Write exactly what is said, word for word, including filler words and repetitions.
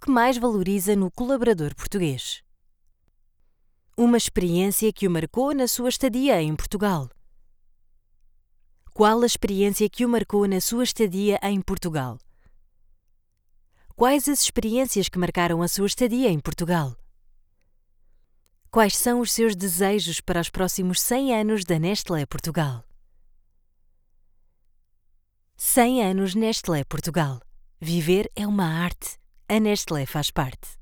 que mais valoriza no colaborador português? Uma experiência que o marcou na sua estadia em Portugal. Qual a experiência que o marcou na sua estadia em Portugal? Quais as experiências que marcaram a sua estadia em Portugal? Quais são os seus desejos para os próximos cem anos da Nestlé Portugal? cem anos Nestlé Portugal. Viver é uma arte. A Nestlé faz parte.